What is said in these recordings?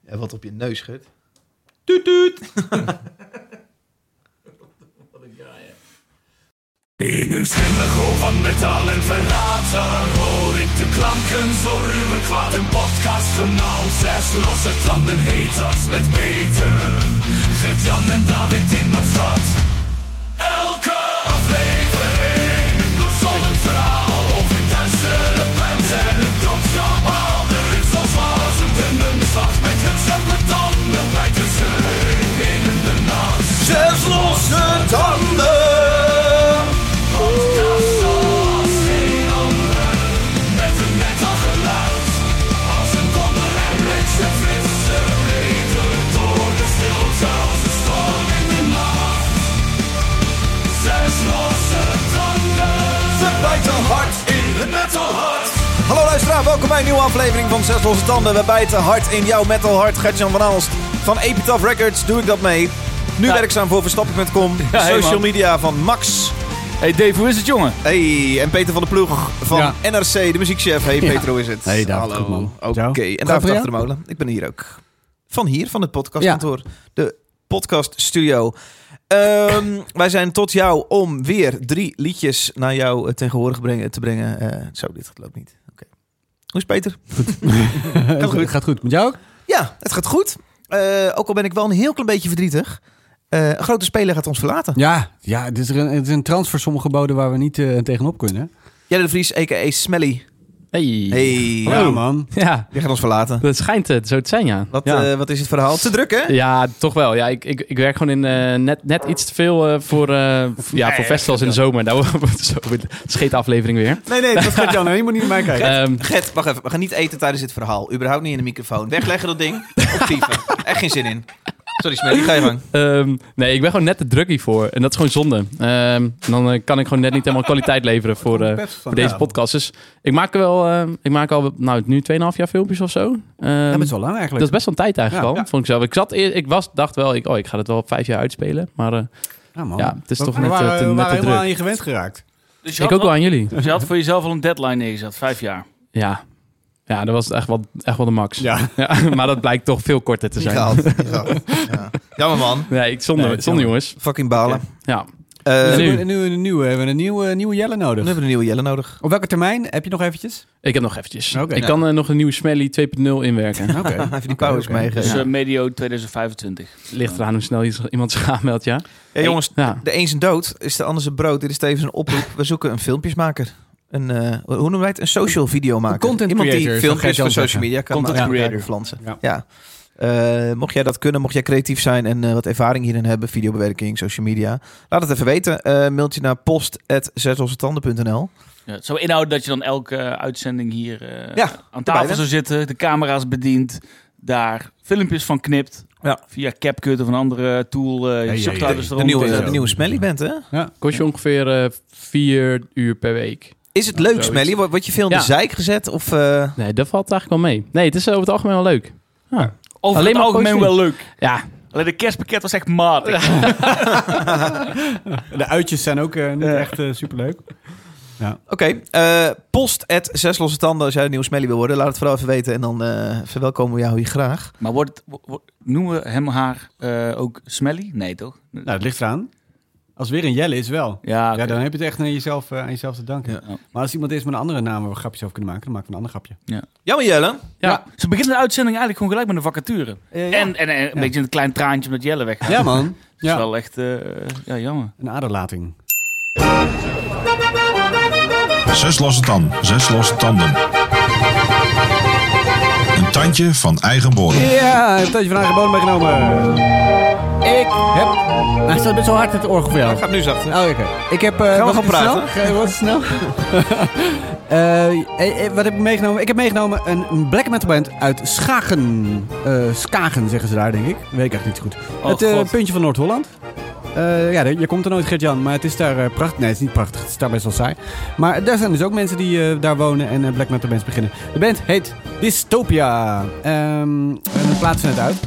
Ja, wat op je neus schudt. Tuut, tuut. Wat een guy, hè. In een stille golf van metaal en verraten hoor ik de klanken zo ruw en kwaad. Een podcast genaamd 6 losse tanden heet dat met Peter, Gert-Jan en David in de stad. Elke aflevering door zonder verhaal of intense pens en een dropschaal. De ritsels was een dunne slag met gezette tanden bijten ze in de nacht. 6 losse tanden. Podcast zoals geen ander, met een metal geluid. Als een donder en bliks en frisse regen door de stilte als een storm in de nacht. 6 losse tanden, ze bijten hard in het metal hart. Hallo luisteraar, welkom bij een nieuwe aflevering van 6 losse tanden. We bijten hard in jouw metal hart. Gert-Jan van Aalst van Epitaph Records doe ik dat mee. Nu werkzaam voor Verstappen.com, Ja, hey, social man. media van Max. Hey Dave, hoe is het, jongen? Hey, en Peter van der Ploeg van NRC, de muziekchef. Hey Peter, hoe is het? Hey, David, hallo. goed, man. Oké, Jou? en Gaat David voor achter de molen. Ik ben hier ook. Van het podcastkantoor. De podcaststudio. Wij zijn tot jou om weer 3 liedjes naar jou tegenwoordig te brengen. Zo, dit loopt niet. Oké. Hoe is Peter? Gaat goed. Met jou ook? Ja, het gaat goed. Ook al ben ik wel een heel klein beetje verdrietig. Een grote speler gaat ons verlaten. Ja, het is een transfersom geboden waar we niet tegenop kunnen. Jelle de Vries, a.k.a. Smelly. Hey. Hey, Ja, man. Ja, die gaat ons verlaten. dat schijnt zo te zijn, ja. Wat is het verhaal? Te druk, hè? Ja, toch wel. Ja, ik werk gewoon in net iets te veel voor festivals in de zomer. Daar wordt zo een scheetaflevering weer. Nee, dat gaat jou nou. Je moet niet naar mij kijken. Gert, wacht even. We gaan niet eten tijdens dit verhaal. Überhaupt niet in de microfoon. Wegleggen dat ding. Optieven. Echt geen zin in. Sorry Smelly, ga je gang. Nee, ik ben gewoon net te druk hiervoor. En dat is gewoon zonde. Dan kan ik gewoon net niet helemaal kwaliteit leveren voor deze podcast. Dus ik maak al nu 2,5 jaar filmpjes of zo. Dat is wel lang Dat eigenlijk. is best wel een tijd eigenlijk Ja. al, vond ik zelf. Dacht wel, ik ga het wel op 5 jaar uitspelen. Maar Ja, man. ja, het is toch we net waren te helemaal druk. aan je gewend geraakt. Dus Ik ook wel aan jullie. Dus je had voor jezelf al een deadline neergezet, 5 jaar. Ja, dat was echt wel de max. Ja. Ja, maar dat blijkt toch veel korter te Niet zijn. gehaald. Ja. Jammer man. Nee, zonde jongens. Fucking balen. Ja. We Nu. hebben een nieuwe Jelle nodig. We hebben een nieuwe Jelle nodig. Op welke termijn? Heb je nog eventjes? Ik heb nog eventjes. Oké. Ik kan nog een nieuwe Smelly 2.0 inwerken. Oké. Even die powers meegeven. Dus Ja. medio 2025. Ligt eraan hoe snel iemand zich aanmeldt, ja. Ja, jongens, Ja. de een zijn dood is de ander zijn brood. Dit is tevens een oproep. We zoeken een filmpjesmaker. Hoe noemen wij het? Een social videomaker. Een content Iemand die creator, filmpjes zou voor Gert-Jan social media kan Content maken. creator. Flansen. Ja. Ja. Mocht jij dat kunnen, mocht jij creatief zijn en wat ervaring hierin hebben, videobewerking, social media, laat het even weten. Mailtje naar post@zeslossetanden.nl. Ja, het zou inhouden dat je dan elke uitzending hier Ja, aan tafel erbij, zou zitten, de camera's bedient, daar filmpjes van knipt, Ja. via CapCut of een andere tool, je subtitles De eronder. nieuwe Smelly bent, hè? Kost je ongeveer 4 uur per week. Is het leuk, zoiets. Smelly? Word je veel in de Ja. zeik gezet? Of, Nee, dat valt eigenlijk wel mee. Nee, het is over het algemeen wel leuk. Ja. Over Alleen het maar algemeen positief. wel leuk. Ja, Alleen de kerstpakket was echt matig. De uitjes zijn ook niet echt superleuk. Oké, post@zeslossetanden als jij een nieuwe Smelly wil worden. Laat het vooral even weten en dan verwelkomen we jou hier graag. Maar noemen we hem haar ook Smelly? Nee, toch? Nou, het ligt eraan. Als weer een Jelle is wel. Ja, Ja, dan heb je het echt aan jezelf te danken. Ja. Maar als iemand is met een andere naam waar we grapjes over kunnen maken, dan maken we een ander grapje. Jammer Jelle. ja. Ze beginnen de uitzending eigenlijk gewoon gelijk met een vacature. Ja. En een beetje een klein traantje met Jelle weg. Ja, man. Dat is Ja. wel echt jammer. Een aderlating. 6 losse tanden, 6 losse tanden. Een tandje van eigen bodem. Ja, ik heb een tijdje van eigen bodem meegenomen. Ik heb... Hij staat best wel hard het orgel voor jou. Gaat nu zachter. Oh, oké. Ik heb... Gaan we wat gaan is het praten? snel? Wat is het snel? Wat heb ik meegenomen? Ik heb meegenomen een black metal band uit Schagen. Skagen zeggen ze daar, denk ik. Weet ik echt niet zo goed. Oh, het God. puntje van Noord-Holland. Je komt er nooit, Gert-Jan, maar het is daar prachtig. Nee, het is niet prachtig. Het is daar best wel saai. Maar daar zijn dus ook mensen die daar wonen en black metal bands beginnen. De band heet Dystopia. En de plaat is net uit.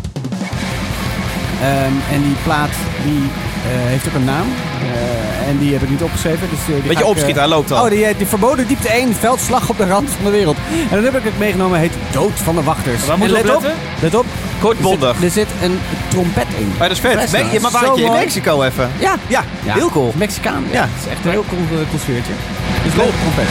En die plaat die heeft ook een naam. En die heb ik niet opgeschreven. Dus, die Beetje ga ik, opschieten, hij loopt al. Oh, die Verboden Diepte 1, veldslag op de rand van de wereld. En dan heb ik het meegenomen, heet Dood van de Wachters. Waar moeten we En op letten? let op, Kortbondig. Er zit een trompet in. Maar dat is vet. Fresno. Je mag Zo in mooi. Mexico even. Ja. Ja, heel cool. Mexicaan. Ja. Het is echt een heel cool sfeertje. Dus Cool. leuk trompet.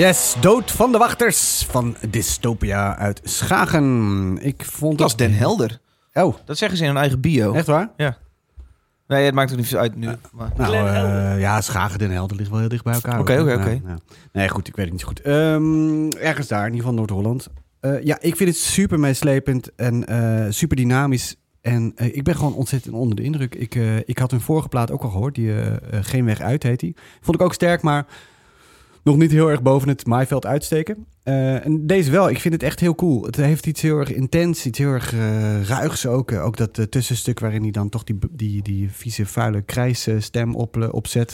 Yes, Dood van de Wachters van Dystopia uit Schagen. Ik vond Dat is Den Helder. Oh, Dat zeggen ze in hun eigen bio. echt waar? Nee, het maakt ook niet zo uit nu. Maar... Nou, Schagen Den Helder ligt wel heel dicht bij elkaar. Oké. Ja. Nee, goed, ik weet het niet zo goed. Ergens daar, in ieder geval Noord-Holland. Ik vind het super meeslepend en super dynamisch. En ik ben gewoon ontzettend onder de indruk. Ik had hun vorige plaat ook al gehoord. Die Geen Weg Uit heet die. Vond ik ook sterk, maar nog niet heel erg boven het maaiveld uitsteken. En deze wel. Ik vind het echt heel cool. Het heeft iets heel erg intens, iets heel erg ruigs ook. Ook dat tussenstuk waarin hij dan toch die vieze, vuile krijsstem opzet.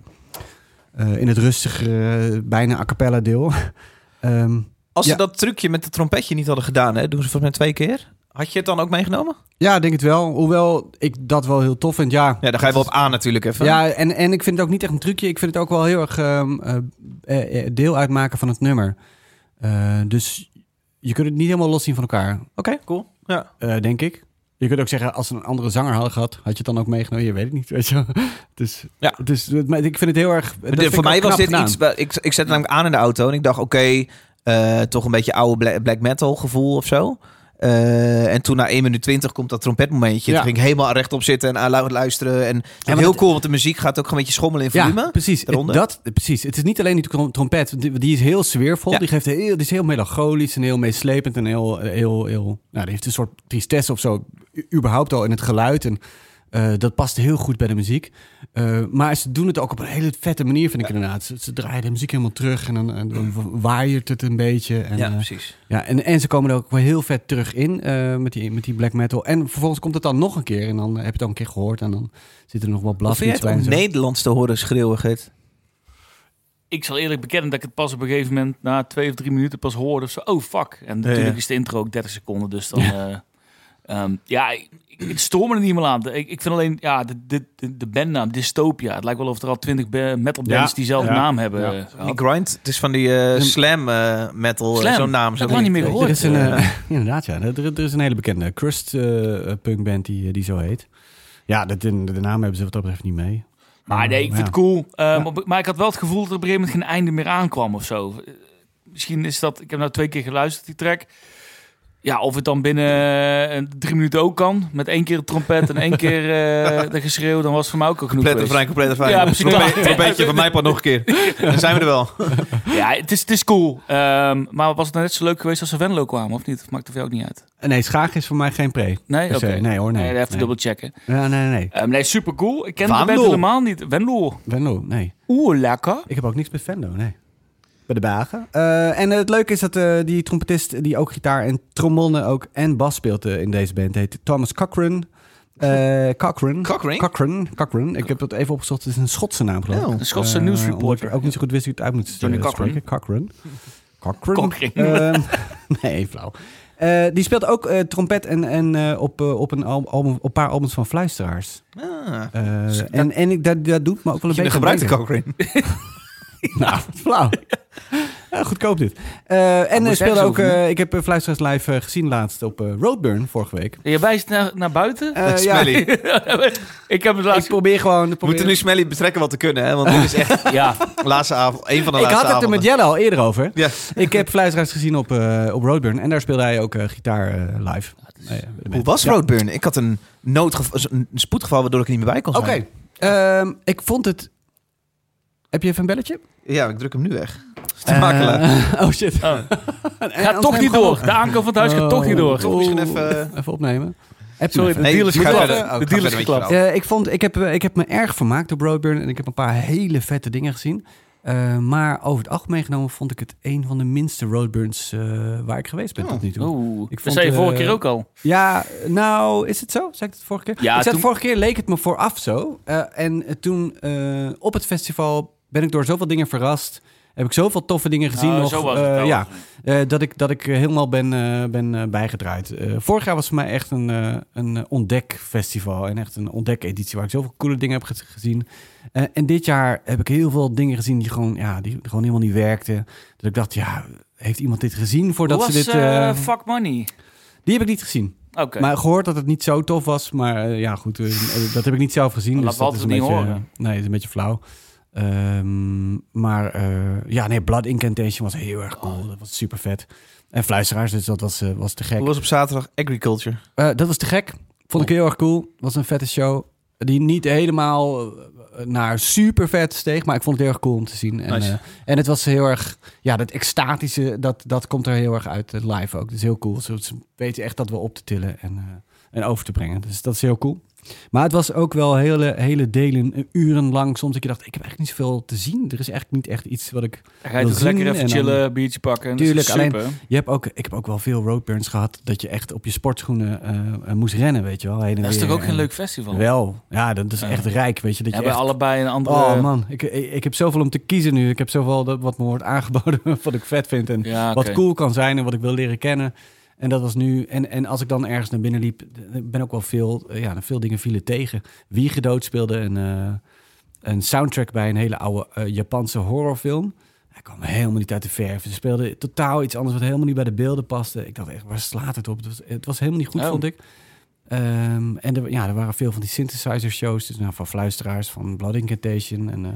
In het rustige, bijna a cappella deel. Als ze dat trucje met het trompetje niet hadden gedaan, hè, doen ze volgens mij 2 keer. Had je het dan ook meegenomen? Ja, denk het wel. Hoewel ik dat wel heel tof vind. Ja, daar ga je wel op aan natuurlijk even. Ja, en ik vind het ook niet echt een trucje. Ik vind het ook wel heel erg deel uitmaken van het nummer. Dus je kunt het niet helemaal los zien van elkaar. Oké, cool. Ja. Denk ik. Je kunt ook zeggen, als ze een andere zanger hadden gehad, had je het dan ook meegenomen? Je weet het niet, weet je. Dus ik vind het heel erg... Voor mij was dit iets... Ik zette het namelijk aan in de auto en ik dacht, toch een beetje oude black metal gevoel of zo. En toen na 1 minuut 20 komt dat trompetmomentje. Toen ging ik helemaal rechtop zitten en luisteren. En heel cool, want de muziek gaat ook een beetje schommelen in volume. Ja, precies. Precies. Het is niet alleen die trompet. Die is heel sfeervol. Ja. Die is heel melancholisch en heel meeslepend. En heel die heeft een soort tristesse of zo. Überhaupt al in het geluid. En dat past heel goed bij de muziek. Maar ze doen het ook op een hele vette manier, vind ik inderdaad. Ze draaien de muziek helemaal terug en dan waaiert het een beetje. En, precies. En ze komen er ook wel heel vet terug in met die black metal. En vervolgens komt het dan nog een keer en dan heb je het al een keer gehoord. En dan zit er nog wat blad. Vind je het om Nederlands te horen schreeuwen, Gert? Ik zal eerlijk bekennen dat ik het pas op een gegeven moment na 2 of 3 minuten pas hoorde of zo. Oh, fuck. En natuurlijk is de intro ook 30 seconden, dus dan... het stoort me er niet meer aan. Ik vind alleen, de bandnaam, Dystopia. Het lijkt wel of er al 20 metal bands die zelf naam hebben. Ja. Die grind, het is van die slam metal, zo'n naam. Dat heb ik niet meer gehoord. Er is inderdaad, ja. Er is een hele bekende crust punkband die zo heet. Ja, de naam hebben ze wat dat betreft niet mee. Maar nee, ik vind het cool. Maar ik had wel het gevoel dat er op een gegeven moment geen einde meer aankwam of zo. Misschien is dat... Ik heb nou 2 keer geluisterd, die track... Ja, of het dan binnen 3 minuten ook kan. Met 1 keer de trompet en 1 keer de geschreeuw. Dan was het voor mij ook al genoeg. Compleet fijn. Ja, precies. Trompetje van mij pas nog een keer. Dan zijn we er wel. Ja, het is cool. Maar was het nou net zo leuk geweest als ze Venlo kwamen, of niet? Of maakt het voor jou ook niet uit? Nee, Schagen is voor mij geen pre. Nee? Oké. Nee hoor, nee. Even dubbel checken. Ja, nee. Nee, super cool. Ik ken de band helemaal niet. Venlo, nee. Lekker. Ik heb ook niks met Venlo, nee. Bij de Bagen. En het leuke is dat die trompetist die ook gitaar en trombone ook en bas speelt in deze band heet Thomas Cochrane. Cochrane. Ik heb het even opgezocht. Het is een Schotse naam, geloof ik. Een Schotse nieuwsreporter. Ik ook niet zo goed wist hoe het uit moet spreken. Cochrane. Nee, flauw. Die speelt ook trompet en op een paar albums van Fluisteraars. Dat doet me ook wel een beetje... gebruikte Cochrane. Nou, flauw. Ja, goedkoop dit. En speelde ook... ik heb Fluisteraars live gezien laatst op Roadburn vorige week. Je wijst naar buiten? Smelly. Ik heb het laatst... Ik probeer gewoon... We moeten nu Smelly betrekken wat te kunnen, hè? Want dit is echt laatste avond, een van de laatste avonden. Ik had het er met Jelle al eerder over. Ja. Ik heb Fluisteraars gezien op Roadburn. En daar speelde hij ook gitaar live. Hoe was Roadburn? Ik had een spoedgeval waardoor ik er niet meer bij kon zijn. Oké. Ik vond het... Heb je even een belletje? Ja, ik druk hem nu weg. Te makelen. Oh shit. Gaat toch niet door. De aankoop van het huis gaat toch niet door. Toch misschien even opnemen. Sorry, de deal is geklapt. De deal is geklapt. Ik heb me erg vermaakt op Roadburn en ik heb een paar hele vette dingen gezien. Maar over het algemeen genomen vond ik het een van de minste Roadburns waar ik geweest ben tot nu toe. Dat zei je vorige keer ook al. Ja, nou, is het zo? Zei ik het vorige keer? Ja, vorige keer leek het me vooraf zo. En toen op het festival ben ik door zoveel dingen verrast. Heb ik zoveel toffe dingen gezien nog. Zo was het dat ik helemaal ben bijgedraaid. Vorig jaar was voor mij echt een ontdekfestival. En echt een ontdekeditie waar ik zoveel coole dingen heb gezien. En dit jaar heb ik heel veel dingen gezien die gewoon helemaal niet werkten. Dat ik dacht, heeft iemand dit gezien voordat ze dit... Fuck Money? Die heb ik niet gezien. Okay. Maar gehoord dat het niet zo tof was. Maar goed, dat heb ik niet zelf gezien. Laat dus dat is niet horen. Nee, het is een beetje flauw. Blood Incantation was heel erg cool. Dat was super vet. En Fluisteraars, dus dat was te gek. Hoe was op zaterdag Agriculture? Dat was te gek. Vond ik heel erg cool. Was een vette show. Die niet helemaal naar super vet steeg, maar ik vond het heel erg cool om te zien. Nice. En het was heel erg, dat extatische, dat komt er heel erg uit live ook. Dat is heel cool. Ze weten echt dat we op te tillen en over te brengen. Dus dat is heel cool. Maar het was ook wel hele delen, urenlang soms dat je dacht, ik heb eigenlijk niet zoveel te zien. Er is eigenlijk niet echt iets wat ik Ga je toch lekker even chillen, biertje pakken. Tuurlijk, alleen ik heb ook wel veel roadburns gehad dat je echt op je sportschoenen moest rennen, weet je wel. Heen en dat is weer. toch ook geen leuk festival? Wel, ja, dat is echt rijk, weet je. Dat je echt... allebei een andere... Oh man, ik heb zoveel om te kiezen nu. Ik heb zoveel wat me wordt aangeboden wat ik vet vind en wat cool kan zijn en wat ik wil leren kennen. En dat was nu... En als ik dan ergens naar binnen liep, ben ook wel veel dingen vielen tegen. Wie gedood speelde een soundtrack bij een hele oude Japanse horrorfilm. Hij kwam helemaal niet uit de verf. Ze speelden totaal iets anders wat helemaal niet bij de beelden paste. Ik dacht echt, waar slaat het op? Het was helemaal niet goed, vond ik. Er waren veel van die synthesizer shows. Dus van Fluisteraars, van Blood Incantation. En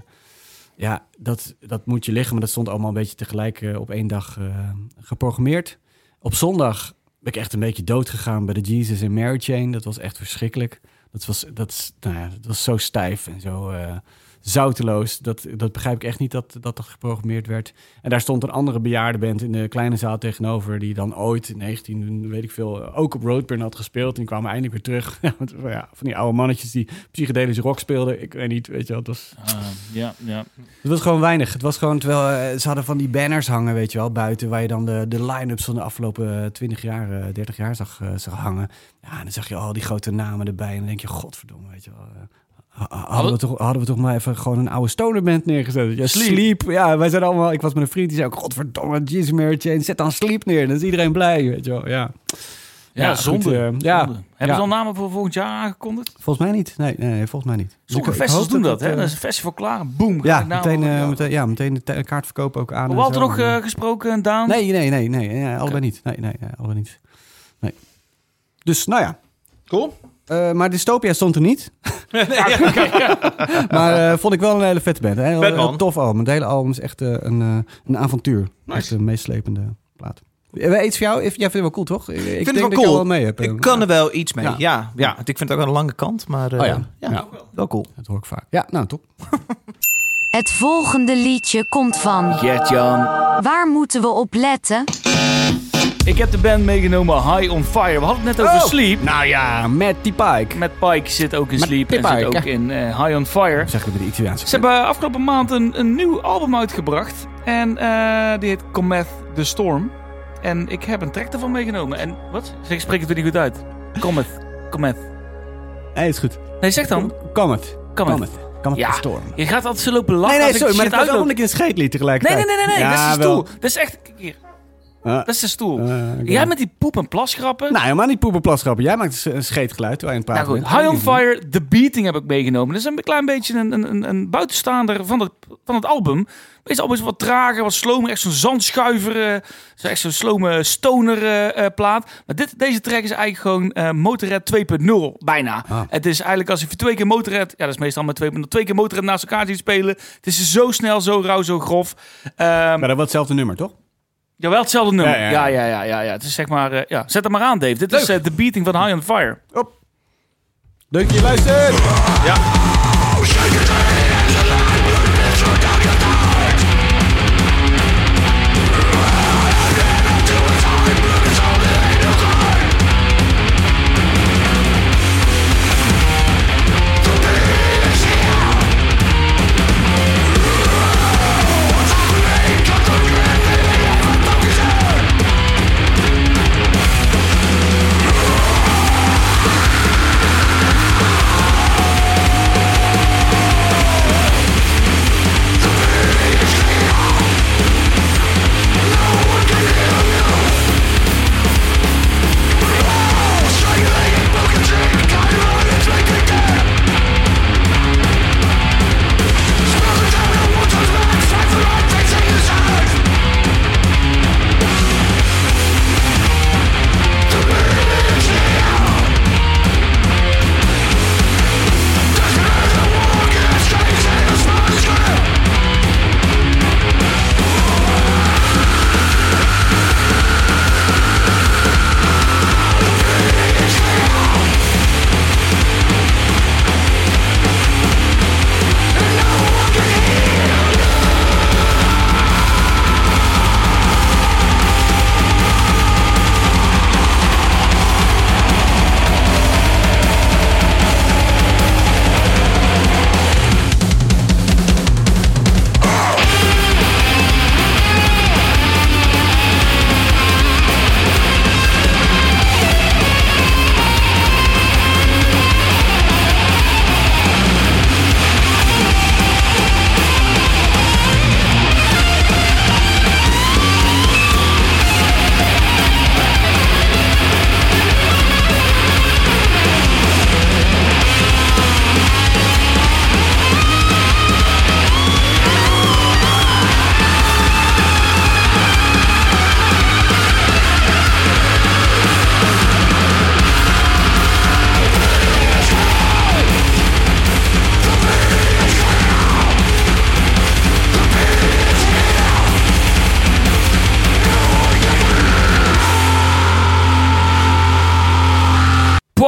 dat moet je liggen. Maar dat stond allemaal een beetje tegelijk op één dag geprogrammeerd. Op zondag ben ik echt een beetje dood gegaan bij de Jesus and Mary Chain. Dat was echt verschrikkelijk. Dat was zo stijf en zo zouteloos. Dat begrijp ik echt niet dat geprogrammeerd werd. En daar stond een andere bejaardenband in de kleine zaal tegenover, die dan ooit in 19, weet ik veel, ook op Roadburn had gespeeld. En die kwamen eindelijk weer terug. Van die oude mannetjes die psychedelische rock speelden. Ik weet niet, weet je wel. Het was... Het was gewoon weinig. Het was gewoon, terwijl ze hadden van die banners hangen, weet je wel, buiten, waar je dan de line-ups van de afgelopen 20 jaar, 30 jaar zag hangen. Ja, en dan zag je al die grote namen erbij. En dan denk je, godverdomme, weet je wel. Hadden we toch maar even gewoon een oude stonerband neergezet. Ja, Sleep. Ja, wij zijn allemaal... Ik was met een vriend die zei ook, godverdomme, Jesus Mary Chain, zet dan Sleep neer. Dan is iedereen blij, weet je wel. Ja, zonde. Hebben ze al namen voor volgend jaar aangekondigd? Volgens mij niet. Nee, volgens mij niet. Sommige festivals doen dat, hè? Dat is een festival klaar, boom. Ja, meteen de kaart verkopen ook aan. Walter nog gesproken, Daan? Nee, allebei niet. Nee, allebei niet. Nee. Dus, nou ja. Cool. Maar Dystopia stond er niet. Maar vond ik wel een hele vette band. Een heel tof album. Het hele album is echt een avontuur. Nice. Echt een meeslepende plaat. Iets voor jou? Jij vindt het wel cool, toch? Ik vind het wel cool. Wel mee heb. Ik kan er wel iets mee. Ja. Ik vind het ook aan de lange kant. Maar wel cool. Dat hoor ik vaak. Ja, nou, top. Het volgende liedje komt van Gert-Jan. Waar moeten we op letten? Ik heb de band meegenomen High on Fire. We hadden het net over Sleep. Nou ja, met die Pike. Met Pike zit ook in Sleep en zit ook in High on Fire. Zeg ik met de Italiaanse. Ze hebben afgelopen maand een nieuw album uitgebracht. En die heet Cometh the Storm. En ik heb een track ervan meegenomen. En wat? Ik spreek het er niet goed uit. Cometh. Nee, is goed. Nee, zeg dan. Cometh. Ja, the Storm. Je gaat altijd zo lopen lachen. Nee, sorry, maar het was ook een scheetlied tegelijkertijd. Nee. Ja, dat is de wel. stoel. Dat is echt... Hier. Dat is de stoel. Okay. Jij met die poep- en plasgrappen. Nou, helemaal niet poep- en plasgrappen. Jij maakt een scheetgeluid waar je aan het praten bent. High on Fire, The Beating heb ik meegenomen. Dat is een klein beetje een buitenstaander van het album. Het album is wat trager, wat slomer. Echt zo'n zandschuiver. Echt zo'n slome stoner plaat. Maar deze track is eigenlijk gewoon Motorhead 2.0 bijna. Het is eigenlijk als je voor 2 keer Motorhead... Ja, dat is meestal met 2 keer Motorhead naast elkaar ziet spelen. Het is zo snel, zo rauw, zo grof. Maar dat was hetzelfde nummer, toch? Jawel, hetzelfde nummer. Ja. Het is zeg maar... Zet hem maar aan, Dave. Dit is The Beating van High on Fire. Op. Leuk dat je luistert. Ja.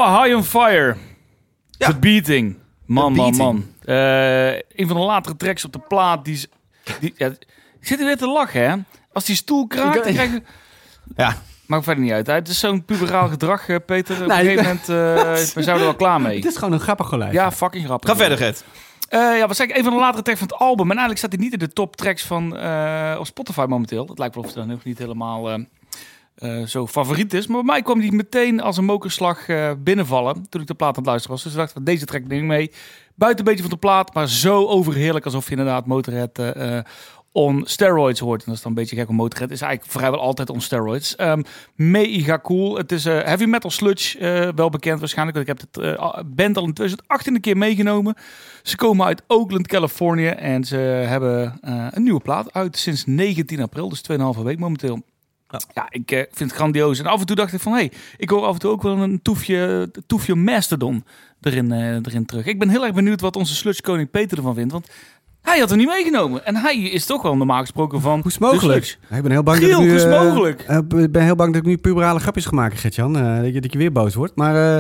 Ja, High on Fire. Ja. The Beating. Man. Een van de latere tracks op de plaat. Ik zit er weer te lachen, hè? Als die stoel kraakt, dan krijg je... Ja. Maakt verder niet uit. Het is zo'n puberaal gedrag, Peter. Op een gegeven moment, we zouden er wel klaar mee. Het is gewoon een grappig geluid. Ja, fucking grappig. Ga verder, Gert. Wat zeg ik? Een van de latere tracks van het album. En eigenlijk staat hij niet in de top tracks van op Spotify momenteel. Het lijkt wel of het dan nog niet helemaal zo favoriet is. Maar bij mij kwam die meteen als een mokerslag binnenvallen toen ik de plaat aan het luisteren was. Dus ik dacht van deze track neem ik mee. Buiten een beetje van de plaat, maar zo overheerlijk alsof je inderdaad Motorhead on steroids hoort. En dat is dan een beetje gek, om Motorhead is eigenlijk vrijwel altijd on steroids. Mega cool. Het is heavy metal sludge, wel bekend waarschijnlijk. Want ik heb het band al in 2018 een keer meegenomen. Ze komen uit Oakland, Californië. En ze hebben een nieuwe plaat uit sinds 19 april. Dus 2,5 week momenteel. Ja, ik vind het grandioos. En af en toe dacht ik van, ik hoor af en toe ook wel een toefje Mastodon erin terug. Ik ben heel erg benieuwd wat onze sludge koning Peter ervan vindt. Want hij had hem niet meegenomen. En hij is toch wel normaal gesproken van... Hoe is het mogelijk? Ik ben heel bang Giel, dat ik nu... hoe is het mogelijk? Ik ben heel bang dat ik nu puberale grapjes ga maken, Gert-Jan. Dat je weer boos wordt. Maar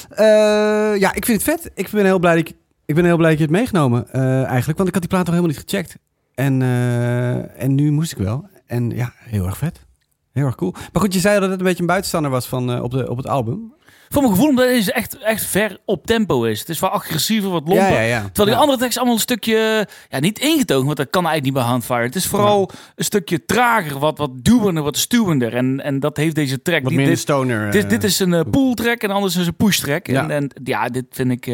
ja, ik vind het vet. Ik ben heel blij dat je het meegenomen, eigenlijk. Want ik had die plaat nog helemaal niet gecheckt. En nu moest ik wel. En ja, heel erg vet. Heel erg cool. Maar goed, je zei dat het een beetje een buitenstander was op het album. Voor mijn gevoel omdat het echt ver op tempo is. Het is wel agressiever, wat lomper. Ja. Terwijl die andere tekst allemaal een stukje... Ja, niet ingetogen, want dat kan eigenlijk niet bij Handfire. Het is vooral een stukje trager, wat duwender, wat stuwender. En dat heeft deze track. Wat minder stoner. Dit is een pull track en anders is een push track. Ja. En dit vind ik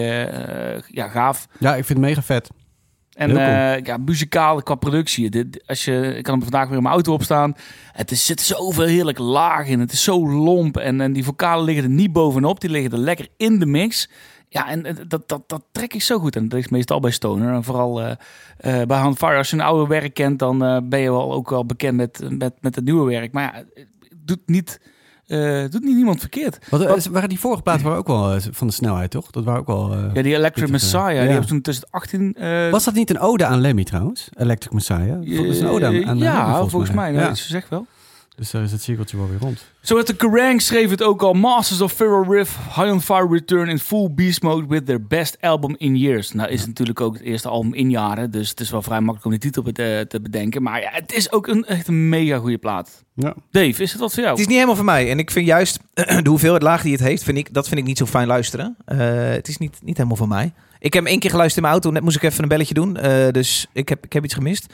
gaaf. Ja, ik vind het mega vet. En muzikaal qua productie. Ik kan hem vandaag weer in mijn auto opstaan. Zit zoveel heerlijk laag in. Het is zo lomp. En die vocalen liggen er niet bovenop. Die liggen er lekker in de mix. Ja, en dat trek ik zo goed. En dat is meestal bij stoner. En vooral bij Handfire. Als je een oude werk kent, dan ben je ook wel bekend met het nieuwe werk. Maar ja, het doet niet niemand verkeerd. Waren die vorige platen ook wel van de snelheid, toch? Dat waren ook wel... ja, die Electric Messiah. Die hebben toen tussen 18... Was dat niet een ode aan Lemmy trouwens? Electric Messiah? Dat is een ode aan ja, Lemmy, volgens mij. Ja. Ze zegt wel. Dus daar is het cirkeltje wel weer rond. Zo de Kerrang schreef het ook al. Masters of Feral Riff, High on Fire return in full beast mode with their best album in years. Nou is het natuurlijk ook het eerste album in jaren. Dus het is wel vrij makkelijk om die titel te bedenken. Maar ja, het is ook echt een mega goede plaat. Ja. Dave, is het wat voor jou? Het is niet helemaal voor mij. En ik vind juist de hoeveelheid laag die het heeft, vind ik niet zo fijn luisteren. Het is niet helemaal voor mij. Ik heb hem 1 keer geluisterd in mijn auto. Net moest ik even een belletje doen. Dus ik heb iets gemist.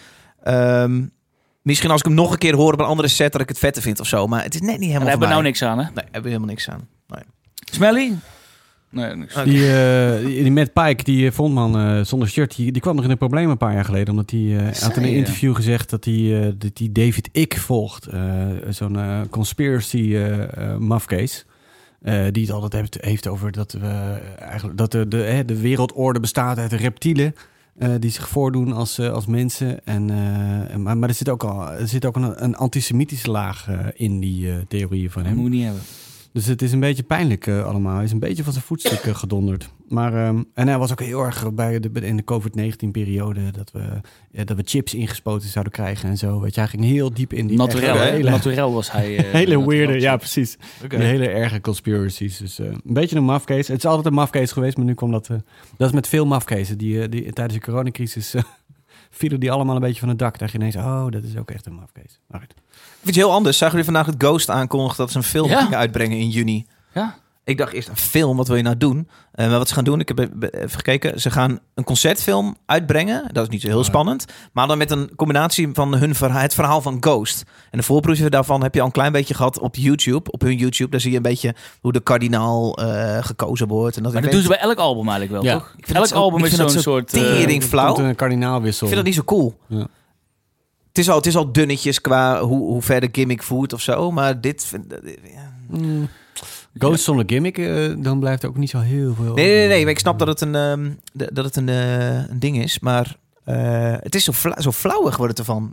Misschien als ik hem nog een keer hoor op een andere set dat ik het vetter vind of zo. Maar het is net niet helemaal voor mij. Daar hebben we nou niks aan, hè? Nee, hebben we helemaal niks aan. Nee. Smelly? Nee, niks. Okay. Die Matt Pike, die frontman zonder shirt, die kwam nog in een probleem een paar jaar geleden. Omdat hij had in een interview gezegd dat hij David Icke volgt. Zo'n conspiracy mafcase. Die het altijd heeft over dat we eigenlijk dat de wereldorde bestaat uit reptielen. Die zich voordoen als mensen. Maar er zit ook een antisemitische laag in die theorieën van hem. Dat moet je niet hebben. Dus het is een beetje pijnlijk allemaal. Hij is een beetje van zijn voetstuk gedonderd. Maar, en hij was ook heel erg in de COVID-19-periode... dat we chips ingespoten zouden krijgen en zo. Weet je, hij ging heel diep in die... Naturel was hij. Hele weirde, ja precies. Okay. Hele erge conspiracies. Dus een beetje een mafcase. Het is altijd een mafcase geweest, maar nu kwam dat... dat is met veel mafcases. Die tijdens de coronacrisis vielen die allemaal een beetje van het dak. Dacht je ineens, dat is ook echt een mafcase. Maar goed. Iets heel anders. Zagen jullie vandaag het Ghost aankondigen dat ze een film gingen uitbrengen in juni? Ja. Ik dacht eerst, een film, wat wil je nou doen? Maar wat ze gaan doen, ik heb even gekeken. Ze gaan een concertfilm uitbrengen. Dat is niet zo heel spannend. Maar dan met een combinatie van het verhaal van Ghost. En de voorproefje daarvan heb je al een klein beetje gehad op YouTube. Op hun YouTube. Daar zie je een beetje hoe de kardinaal gekozen wordt. En dat doen ze bij elk album eigenlijk wel, toch? Elk album is zo'n soort... tering flauw. Een kardinaalwissel. Ik vind dat niet zo cool. Ja. Het is al dunnetjes qua hoe ver de gimmick voert of zo. Maar dit... Ghost zonder gimmick, dan blijft er ook niet zo heel veel... Nee. Maar ik snap dat het een ding is. Maar het is zo flauwig wordt het ervan.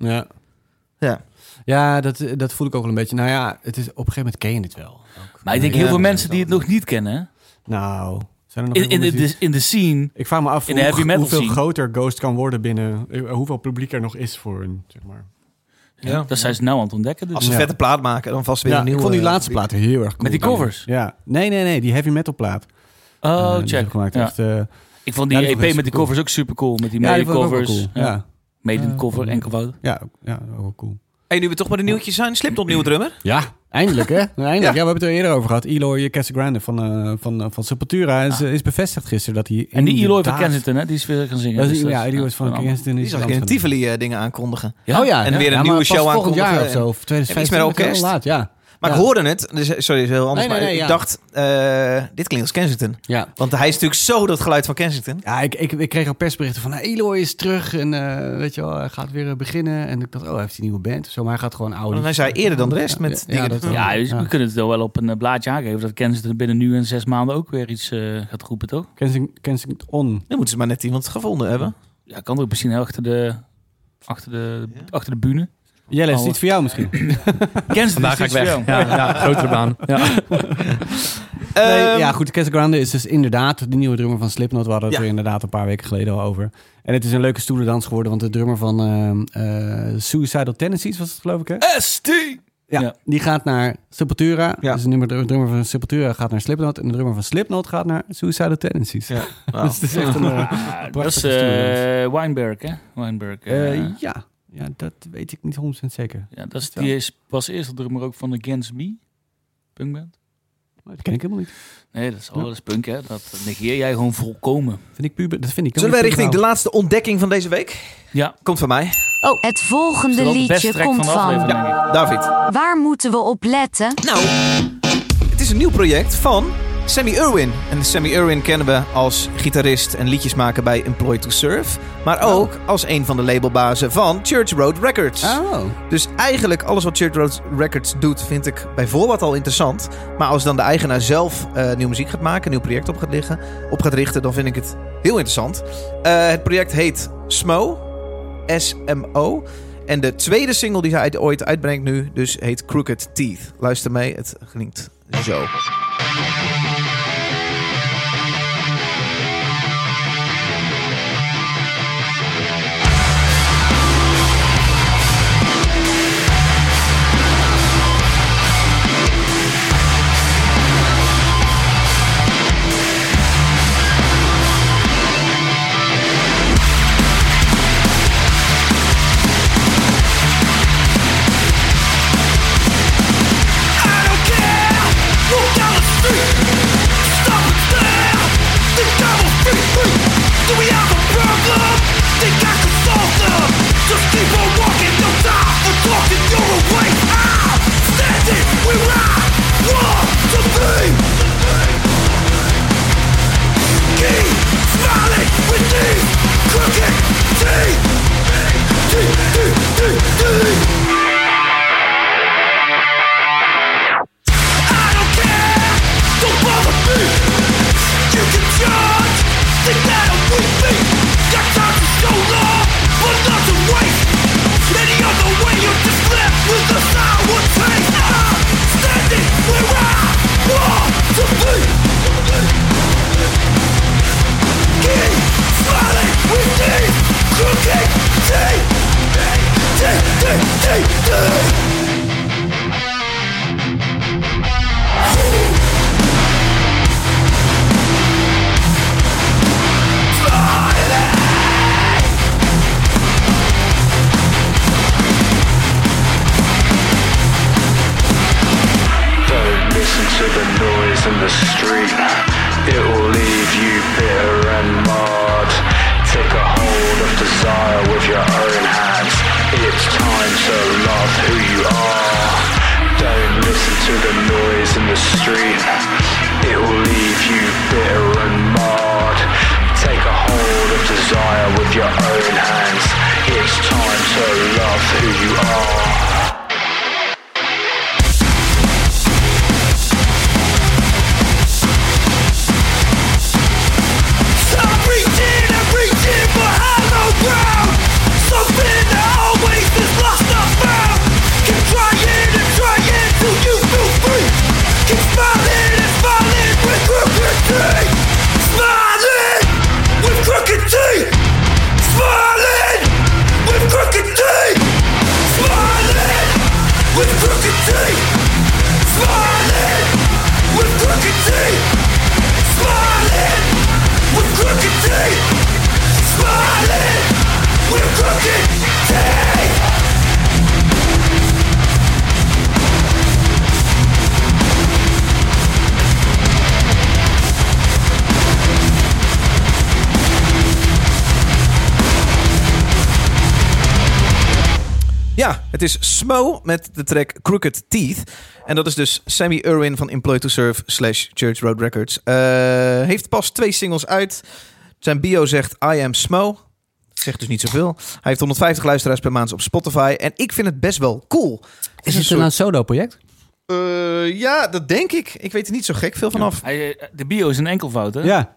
Ja, dat voel ik ook wel een beetje. Nou ja, het is, op een gegeven moment ken je het wel. Ook. Maar ik denk heel veel mensen die het nog niet kennen. Nou... In de scene. Ik vraag me af hoeveel groter Ghost kan worden binnen... hoeveel publiek er nog is voor een, zeg maar... Ja, dat zijn ze nou aan het ontdekken. Dus. Als ze vette plaat maken, dan vast weer een nieuwe. Ik vond die laatste plaat heel erg cool. Met die covers? Ja. Nee, die heavy metal plaat. Check. Gemaakt. Ja. Echt, ik vond die die EP vond ik met die cool. covers ook super cool. Met die die mede vond ik ook wel covers. cool. Ja. Mede cover, enkelvoud. Ja, ook wel cool. Hey, nu we toch bij de nieuwtjes zijn. Slipknot nieuwe drummer. Ja, eindelijk hè. Eindelijk. Ja, we hebben het er eerder over gehad. Eloy Casagrande van Sepultura is bevestigd gisteren dat hij... En die Eloy van Kensington, hè, die is weer gaan zingen. Dus Eloy van Kensington Die is... zag ik in Tivoli dingen aankondigen. Ja? Oh ja. En weer een nieuwe show volgend aankondigen. jaar of zo. Of 2015. Iets meer orkest. Laat, ja. Maar ik hoorde het. Dus, sorry, is heel anders. Nee, maar ik ja. dacht, dit klinkt als Kensington. Ja. Want hij is natuurlijk zo dat geluid van Kensington. Ja, ik kreeg al persberichten van Eloy is terug en weet je wel, hij gaat weer beginnen. En ik dacht, hij heeft een nieuwe band of zo, maar hij gaat gewoon oude. En hij zei eerder dan de rest met dingen. dat Ja, dus we kunnen het wel op een blaadje aangeven dat Kensington binnen nu en 6 maanden ook weer iets gaat roepen, toch? Kensington. Dan moeten ze maar net iemand gevonden hebben. Ja, kan er misschien achter de bühne. Jelle, is het iets voor jou misschien? Kensington Vandaag ga is ik iets weg. voor jou. Ja, grotere baan. Ja. Nee, ja, goed. Casagrande is dus inderdaad de nieuwe drummer van Slipknot. We hadden het Ja. er inderdaad een paar weken geleden al over. En het is een leuke stoelendans geworden, want de drummer van Suicidal Tendencies was het, geloof ik, hè? ST! Ja, die gaat naar Sepultura. Ja. Dus de drummer van Sepultura gaat naar Slipknot. En de drummer van Slipknot gaat naar Suicidal Tendencies. Ja. Dus het is echt een Dat is stoelendans. Weinberg, hè? Weinberg. Ja, dat weet ik niet 100% zeker. Ja, die was eerst de drummer ook van de Against Me punkband. Dat ken ik helemaal niet. Nee, dat is alles punk, hè? Dat negeer jij gewoon volkomen. Dat vind ik Zullen wij richting de laatste ontdekking van deze week? Ja. Komt van mij. Het volgende Dat is wel de beste liedje track komt van de aflevering, van... denk ik. David. Waar moeten we op letten? Nou, het is een nieuw project van Sammy Irwin. En Sammy Irwin kennen we als gitarist en liedjesmaker bij Employed to Serve. Maar ook als een van de labelbazen van Church Road Records. Oh. Dus eigenlijk alles wat Church Road Records doet, vind ik bij voorbaat al interessant. Maar als dan de eigenaar zelf nieuwe muziek gaat maken, een nieuw project op gaat richten, dan vind ik het heel interessant. Het project heet SMO. S-M-O. En de tweede single die hij ooit uitbrengt nu, dus heet Crooked Teeth. Luister mee, het klinkt zo. To the noise in the street, it will leave you bitter and marred. Take a hold of desire with your own hands. It's time to love who you are. Don't listen to the noise in the street, it will leave you bitter and marred. Take a hold of desire with your own hands. It's time to love who you are. Something that always is lost or found. Keep trying and trying till you feel free. Keep smiling. Ja, het is Smo met de track Crooked Teeth. En dat is dus Sammy Irwin van Employ to Serve / Church Road Records. Heeft pas 2 singles uit. Zijn bio zegt I am Smo. Zegt dus niet zoveel. Hij heeft 150 luisteraars per maand op Spotify. En ik vind het best wel cool. Is het een solo-project? Ja, dat denk ik. Ik weet er niet zo gek veel vanaf. De bio is een enkelvoud, hè? Ja.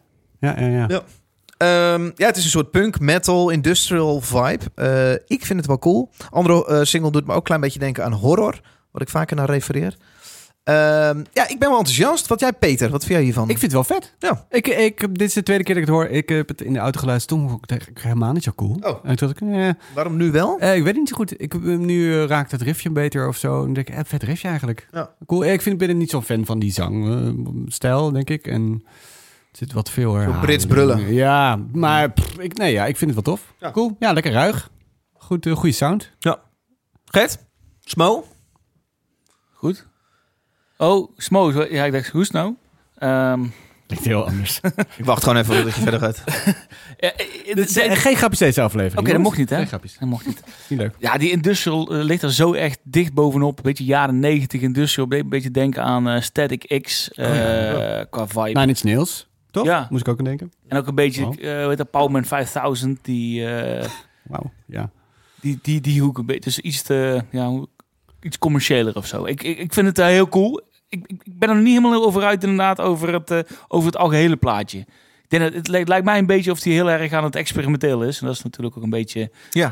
Het is een soort punk, metal, industrial vibe. Ik vind het wel cool. Andere single doet me ook een klein beetje denken aan horror. Wat ik vaker naar refereer. Ik ben wel enthousiast. Wat jij, Peter? Wat vind jij hiervan? Ik vind het wel vet. Ja. Dit is de tweede keer dat ik het hoor. Ik heb het in de auto geluisterd. Toen vond ik het helemaal niet zo cool. Oh. En toen dacht ik, Waarom nu wel? ik weet het niet zo goed. Nu raakt het riffje beter of zo. En denk ik, vet riffje eigenlijk. Ja. Cool. Ik ben niet zo'n fan van die zangstijl, denk ik. En het zit wat veel Brits brullen. Ja, maar ik vind het wel tof. Ja. Cool. Ja, lekker ruig. Goede sound. Ja. Gert? Smo? Goed. Oh, Smo. Ja, ik dacht, hoe is het nou? Ligt heel anders. Ik wacht gewoon even dat je verder gaat. Geen grapjes deze aflevering. Oké, dat mocht niet, hè? Geen grapjes. Dat mocht niet. Niet leuk. Ja, die industrial ligt er zo echt dicht bovenop. Een beetje jaren 90 industrial. Een beetje denken aan Static X qua vibe. Nine Inch Nails, toch? Ja. Moest ik ook aan denken. En ook een beetje, hoe heet dat, Powerman 5000. Wauw, ja. Die hoek een beetje. Dus iets commerciëler of zo. Ik vind het heel cool. Ik ben er nog niet helemaal over uit inderdaad over het algehele plaatje. Ik denk dat het lijkt mij een beetje of hij heel erg aan het experimenteel is. En dat is natuurlijk ook een beetje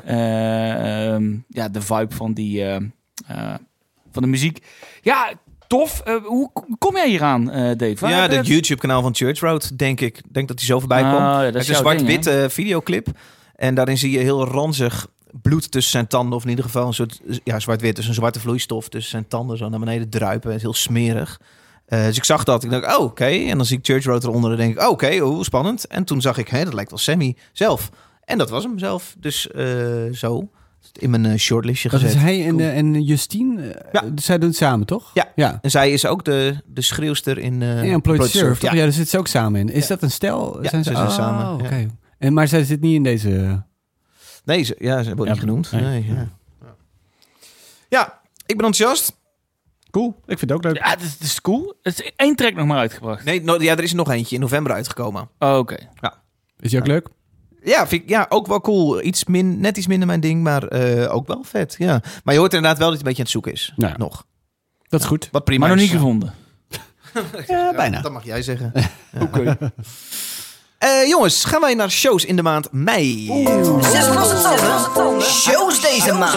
de vibe van van de muziek. Ja, tof. Hoe kom jij hier aan, Dave? Ja, het YouTube-kanaal van Church Road, denk ik. Ik denk dat hij zo voorbij komt. Het is een zwart-wit videoclip. En daarin zie je heel ranzig bloed tussen zijn tanden. Of in ieder geval een soort zwart-wit. Dus een zwarte vloeistof tussen zijn tanden zo naar beneden druipen. Het is heel smerig. Dus ik zag dat. Ik dacht, oké. En dan zie ik Church Road eronder. En denk ik, oké, spannend. En toen zag ik, dat lijkt wel Sammy zelf. En dat was hem zelf. Dus zo. In mijn shortlistje gezet. Dus hij en Justine, zij doen het samen, toch? Ja. En zij is ook de schreeuwster in Employ to Serve, toch? Ja, daar zitten ze ook samen in. Is dat een stel? Ja, ze zijn samen. Okay. Maar zij zit niet in deze... Nee, ze wordt niet genoemd. Nee. Ja, ik ben enthousiast. Cool, ik vind het ook leuk. Ja, het is cool. Het is 1 track nog maar uitgebracht. Nee, er is er nog eentje in november uitgekomen. Oh, oké. Ja. Is die ook leuk? Ja, vind ik ook wel cool. Net iets minder mijn ding, maar ook wel vet. Ja. Maar je hoort inderdaad wel dat hij een beetje aan het zoeken is. Nou, nog. Dat is goed. Wat prima maar nog is. niet gevonden. Ja, bijna. Dat mag jij zeggen. Oké. Jongens, gaan wij naar shows in de maand mei. 6 losse tanden. Shows deze maand.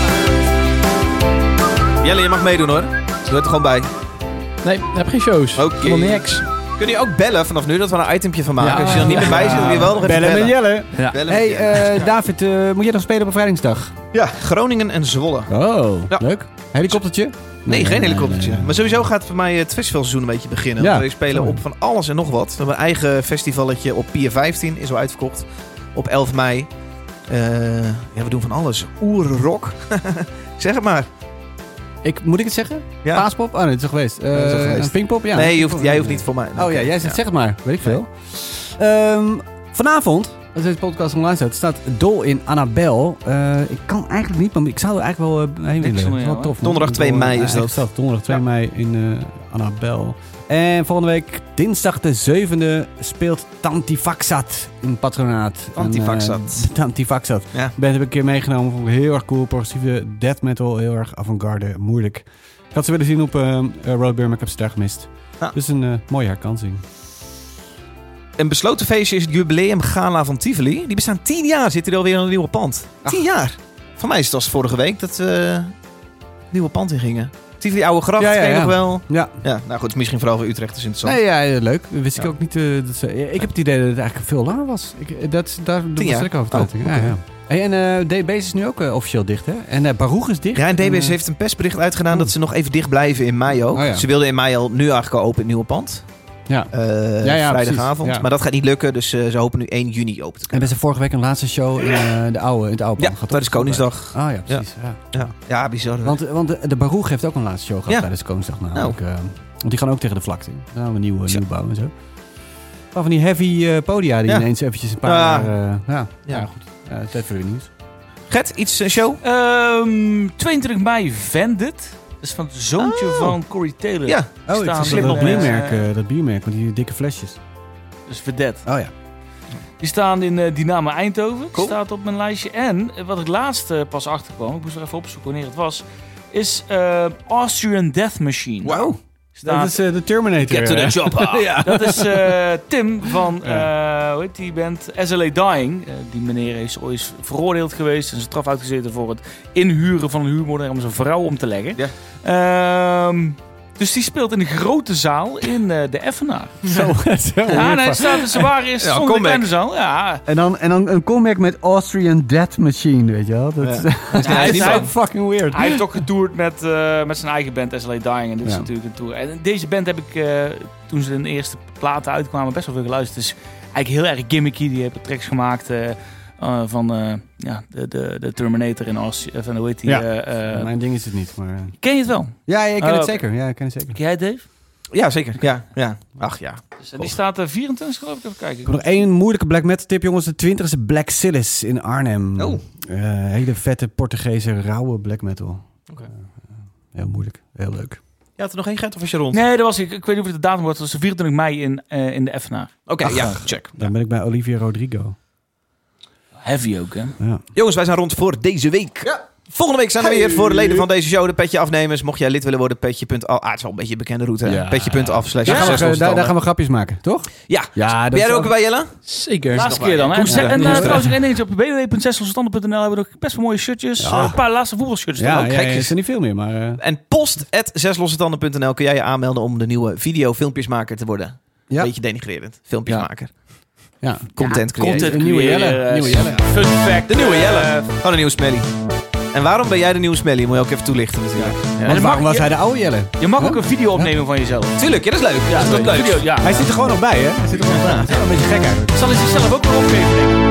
Jelle, je mag meedoen hoor. Doe het er gewoon bij. Nee, ik heb geen shows. Oké. Helemaal niks. Kun je ook bellen vanaf nu, dat we een itempje van maken. Als je er niet meer bij zit, wil je wel nog even bellen. Met Jelle. Ja. Hey, David, moet jij nog spelen op Bevrijdingsdag? Ja, Groningen en Zwolle. Oh, leuk. Helikoptertje? Nee, geen helikoptertje. Nee. Maar sowieso gaat voor mij het festivalseizoen een beetje beginnen. Ja, we spelen op van alles en nog wat. We hebben een eigen festivalletje op Pier 15, is al uitverkocht. Op 11 mei. We doen van alles. Oerrock. Zeg het maar. Moet ik het zeggen? Ja. Paaspop? Oh nee, het is al geweest. Een Pinkpop? Ja. Nee, jij hoeft niet voor mij. Oh ja, jij zegt zeg het maar. Weet ik veel. Vanavond, als deze podcast online staat, staat Dol in Annabel. Ik kan eigenlijk niet, maar ik zou er eigenlijk wel heen willen. Dat is wel tof. Donderdag 2 mei is dat. Donderdag 2 mei in Annabel. En volgende week, dinsdag de 7e, speelt Tantifaxat in Patronaat. Tantifaxat. Ja. Ben heb ik een keer meegenomen. Vond ik heel erg cool. Progressieve death metal. Heel erg avant-garde. Moeilijk. Ik had ze willen zien op Roadburn, maar ik heb ze daar gemist. Ja. Dus een mooie herkansing. Een besloten feestje is het jubileum Gala van Tivoli. Die bestaan 10 jaar. Zit er alweer in een nieuwe pand. 10 jaar. Van mij is het als vorige week dat nieuwe pand in gingen. Tivoli Oude Gracht, ken je nog wel? Ja. Nou goed, het is misschien vooral voor Utrecht, dus interessant. Nee, ja, leuk. Wist ik ook niet. Ik heb het idee dat het eigenlijk veel langer was. Daar doe ik over te laten. Hey, en DBS is nu ook officieel dicht, hè? En Baruch is dicht. Ja, en DBS heeft een persbericht uitgedaan dat ze nog even dicht blijven in mei ook. Ze wilden in mei al nu eigenlijk al open het nieuwe pand. Ja. Vrijdagavond. Ja. Maar dat gaat niet lukken, dus ze hopen nu 1 juni open te kunnen. En we zijn vorige week een laatste show in het oude pand gehad. Tijdens Koningsdag. Ah ja, precies. Ja, bizar. Want de Baruch heeft ook een laatste show gehad tijdens Koningsdag. Want die gaan ook tegen de vlakte. Dan gaan we nieuw bouwen en zo. Maar van die heavy podia die ineens eventjes een paar... goed. Tijd voor de nieuws. Gert, iets show? 22 mei Vendit. Dat is van het zoontje van Corey Taylor. Ja. Oh, ik zag dat biermerk met die dikke flesjes. Dus Vedette. Oh ja. Die staan in Dynamo Eindhoven. Cool. Die staat op mijn lijstje. En wat ik laatst pas achterkwam, ik moest er even opzoeken wanneer het was, is Austrian Death Machine. Wauw. Dat is de Terminator. Get to the chopper. Ja. Dat is Tim van, hoe heet die band? SLA Dying. Die meneer is ooit veroordeeld geweest en zijn straf uitgezeten voor het inhuren van een huurmoeder om zijn vrouw om te leggen. Ja. Dus die speelt in een grote zaal in de Effenaar. Zo. Ja, nee, ze waren eerst Ja, zonder comeback. kleine zaal. Ja. En dan een comeback met Austrian Death Machine, weet je wel. Dat is hij- zo fucking weird. Hij heeft ook getoerd met zijn eigen band SLA Dying. En dit is Ja. natuurlijk een tour. En deze band heb ik, toen ze de eerste platen uitkwamen, best wel veel geluisterd. Dus eigenlijk heel erg gimmicky. Die hebben tracks gemaakt van de Terminator in Austrië. Van hoe heet die? Mijn ding is het niet, maar... Ken je het wel? Ja, ik ken Oh, het oké. zeker. Ja, ik ken het zeker. Ken jij het, Dave? Ja, zeker. Ja. Ach ja. Dus, die staat 24, geloof ik. Even kijken. Ik heb nog één moeilijke black metal tip, jongens. De 20e Black Silas in Arnhem. Oh. Hele vette Portugese rauwe black metal. Oké. Heel moeilijk. Heel leuk. Je had er nog één, Gert, of was je rond? Nee, dat was ik. Ik weet niet of het de datum wordt. Dat was de 24 mei in de Effenaar. Oké, ja, check. Dan ben ik bij Olivia Rodrigo. Heavy ook, hè? Ja. Jongens, wij zijn rond voor deze week. Ja. Volgende week zijn we weer voor de leden van deze show, de Petje Afnemers. Mocht jij lid willen worden, petje.af. Het is wel een beetje een bekende route. Ja. Petje.af/. Daar gaan we grapjes maken, toch? Ja. Ja, Ben jij er ook bij, Jelle? Zeker. Laatste keer dan. Hè? En trouwens ook één dingetje op www.zeslossestanden.nl hebben we nog best wel mooie shirtjes. Een paar laatste voetbalshirts. Ja, ook. er zijn niet veel meer, maar... En post@zeslossetanden.nl kun jij je aanmelden om de nieuwe filmpjesmaker te worden. Ja. Beetje denigrerend. Filmpjesmaker. Ja. Content creator. Content Een nieuwe creator, Jelle. Nieuwe Jelle. Fun fact. De nieuwe Jelle. Gewoon een nieuwe Smelly. En waarom ben jij de nieuwe Smelly? Moet je ook even toelichten natuurlijk. Ja. Want waarom was hij de oude Jelle? Je mag ook een video opnemen van jezelf. Tuurlijk, ja, dat is leuk. Ja, dat is leuk. Video, ja. Hij zit er gewoon nog bij, hè? Hij zit er gewoon nog bij. Dat is wel een beetje gek eigenlijk. Zal hij zichzelf ook nog opgeven, denk ik.